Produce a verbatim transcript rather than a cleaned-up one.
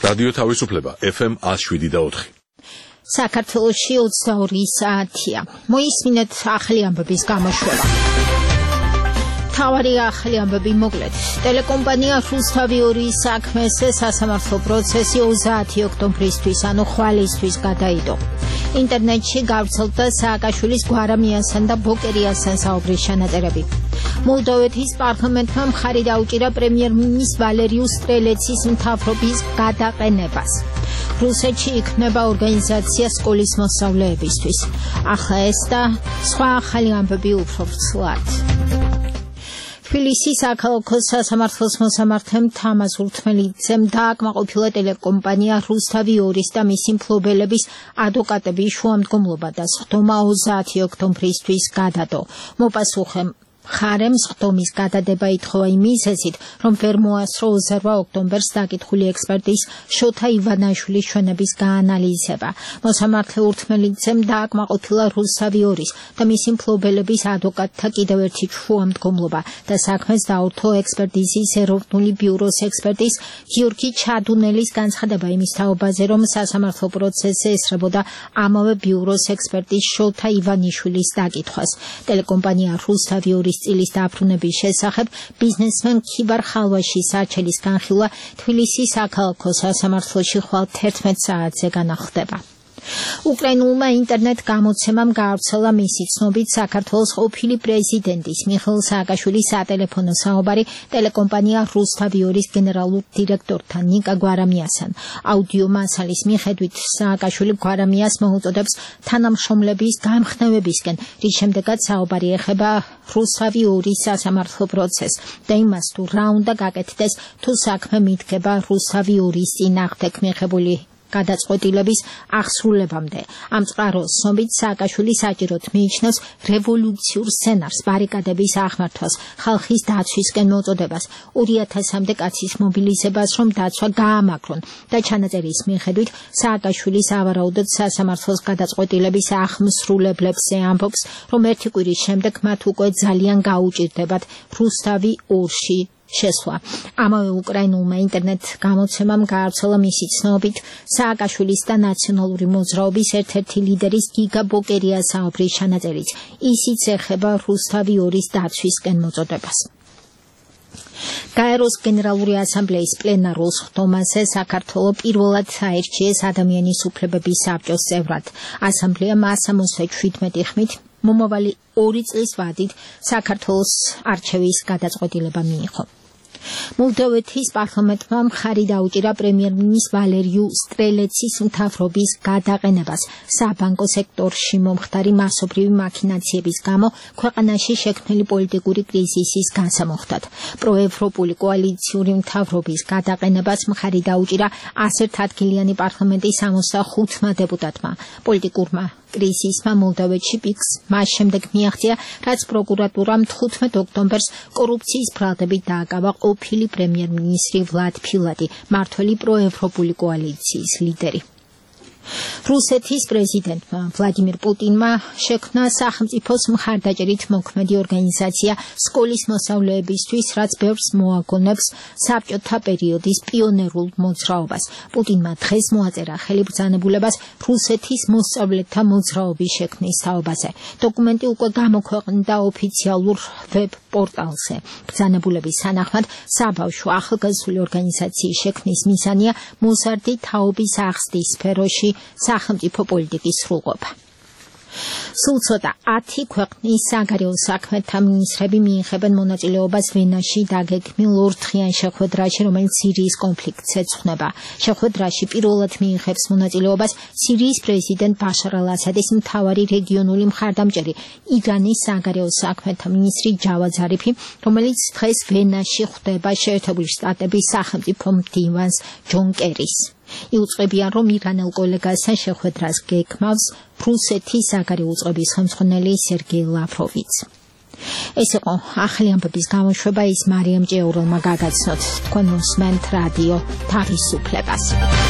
რადიო თავისუფლება F M one oh seven და four. საქართველოში ოცდაორი საათია. მოისმინეთ ახალი ამბების გამოშვება. თავარი ახალი ამბები მოკლედ. ტელეკომპანია რუსთავიორის საქმეს სასამართლო პროცესი ოცდაათი ოქტომბრისთვის, ანუ ხვალისთვის გადაიდო. ინტერნეტში გავრცელდა სააკაშვილის გვარამიასთან და ბოკერიასთან საუბრის ჩანაწერები. მოლდოვეთის პარლამენტმა მხარი დაუჭირა პრემიერ-მინისტრის ვალერიუ სტრელეცის მთავრობის გადაყენებას. რუსეთში იქმნება ორგანიზაცია სკოლის მოსწავლეებისთვის. ახლა ეს და სხვა ახალი ამბები უფრო ვრცლად. თბილისის საქალაქო სასამართლოს მოსამართემ თამაზ ურთმელიძემ დააკმაყოფილა ტელეკომპანია რუსთავიორის და მისი მფლობელების ადვოკატების შუამდგომლობა და სხდომა ოცდაათი ოქტომბრისთვის გადადო. მოპასუხემ ხარემ სხდომის გადადება ითხოვა იმ მიზეზით, რომ ვერ მოასწრო ოცდაორ ოქტომბერს დაკითხული ექსპერტის შოთა ივანაშვილის ჩვენების გაანალიზება. მოსამართლე ურთმელიძემ დააკმაყოფილა რუსთავიორის და მისი მფლობელების ადვოკატთა კიდევ ერთი შუამდგომლობა და საქმეს დაურთო ექსპერტიზის ეროვნული ბიუროს ექსპერტის გიორგი ჩადუნელის განცხადება იმის თაობაზე, რომ სასამართლო პროცესი ესწრებოდა ამავე ბიუროს ექსპერტის შოთა ივანიშვილის დაკითხვას. ტელეკომპანია რუსთავიორის წილის დაბრუნების შესახებ ბიზნესმენ ქიბარ ხალვაშის არჩელის განხილვა თბილისის საქალაქო სასამართლოში ხვალ თერთმეტ საათზე განახლდება. უკრაინულმა ინტერნეტ გამოცემამ გაავრცელა მისი ცნობით საქართველოს ყოფილი პრეზიდენტის მიხეილ სააკაშვილის სატელეფონო საუბარი ტელეკომპანია რუსთავიორის გენერალურ დირექტორთან ნიკა გვარამიასთან. აუდიო მასალის მიხედვით სააკაშვილი გვარამიას მოუწოდებს თანამშრომლების გამხნევებისკენ, რის შემდეგაც საუბარი ეხება რუსთავიორის სასამართლო პროცესს და იმას, თუ რა უნდა გაკეთდეს, თუ საქმე მიდგება რუსთავიორის წინააღმდეგ მიღებული გადაწყვეტილების აღსრულებამდე. ამ წყაროს ცნობით სააკაშვილი საჭიროდ მიიჩნევს რევოლუციურ სცენარს, ბარიკადების აღმართვას, ხალხის დაცვისკენ მოწოდებას, ორი ათასამდე კაცის მობილიზებას, რომ დაცვა გაამაგრონ და ჩანაწერის მიხედვით სააკაშვილის ავარაუდოდ სასამართლოს გადაწყვეტილების აღმსრულებლებზე ამბობს, რომ ერთი კვირის შემდეგ მათ უკვე ძალიან გაუჭირდებათ რუსთავი ორში შესვლა. ამავე უკრაინულმა ინტერნეტ გამოცემამ გაავრცელა მისი ცნობით სააკაშვილის და ნაციონალური მოძრაობის ერთ-ერთი ლიდერის გიგა ბოკერიას საუბრის ჩანაწერიც. ისიც ეხება რუსთავიორის დაცვისკენ მოწოდებას. გაეროს გენერალური ასამბლეის პლენარულ სხდომაზე საქართველოს პირველად აირჩიეს ადამიანის უფლებების საბჭოს წევრად. ასამბლეამ სამოცდაშვიდმეტი ხმით მომავალი ორი წლის ვადით საქართველოს არჩევის გადაწყვეტილება მიიღო. მოლდოვეთის პარლამენტმა მხარი დაუჭირა პრემიერ-მინისტრის ვალერიუ სტრელეცის მთავრობის გადაყენებას საბანკო სექტორში მომხდარი მასობრივი მაქინაციების გამო ქვეყანაში შექმნილი პოლიტიკური კრიზისის გასამოხდად. პროევროპული კოალიციური მთავრობის გადაყენებას მხარი დაუჭირა ასერთადგილიანი პარლამენტის სამოცდახუთმა დეპუტატმა. პოლიტიკურმა კრიზისმა მოლდოვეთში პიკს მას შემდეგ მიაღწია, რაც პროკურატურამ თხუთმეტ ოქტომბერს კორუფციის ბრალდებით დააკავა ყოფილი პრემიერ-მინისტრი ვლად ფილადი, მართველი პროევროპული კოალიციის ლიდერი. რუსეთის პრეზიდენტმა ვლადიმირ პუტინმა შექმნა სახელმწიფოს მხარდაჭერით მოქმედი ორგანიზაცია სკოლის მოსწავლეებისთვის, რაც ბევრს მოაგონებს საბჭოთა პერიოდის პიონერულ მოძრაობას. პუტინმა დღეს მოაწერა ხელმძღვანელობას რუსეთის მოსწავლეთა მოძრაობის შექმნის თაობაზე. დოკუმენტი უკვე გამოქვეყნდა ოფიციალურ ვებ პორტალზე. ბრძანებულების თანახმად საბავშვო ახალგაზრდული ორგანიზაციის შექმნის მიზანია მოზარდი თაობის აღზრდის სფეროში სახელმწიფო პოლიტიკის სრულყოფა. სულ ცოტა ათი ქვეყნის საგარეო საქმეთა მინისტრები მიიღებენ მონაწილეობას ვენაში დაგეგმილ ორდღიან შეხვედრაში, რომელიც სირიის კონფლიქტს ეძღვნება. შეხვედრაში პირველად მიიღებს მონაწილეობას სირიის პრეზიდენტ ბაშარ ალ-ასადის მთავარი რეგიონული მხარდამჭერი, ირანის საგარეო საქმეთა მინისტრი ჯავად ზარიფი, რომელიც დღეს ვენაში ხვდება შეერთებული შტატების სახელმწიფო მდივანს ჯონ კერის. იუწყებიან, რომ ირანელ კოლეგასთან შეხვედრას გეგმავს რუსეთის საგარეო უწყების ხელმძღვანელი სერგეი ლავროვიც. ეს იყო ახალი ამბების გამოშვება, ის მარიამ ჭეურელმა გაგაცნოთ. თქვენ უსმენთ რადიო თავისუფლებას.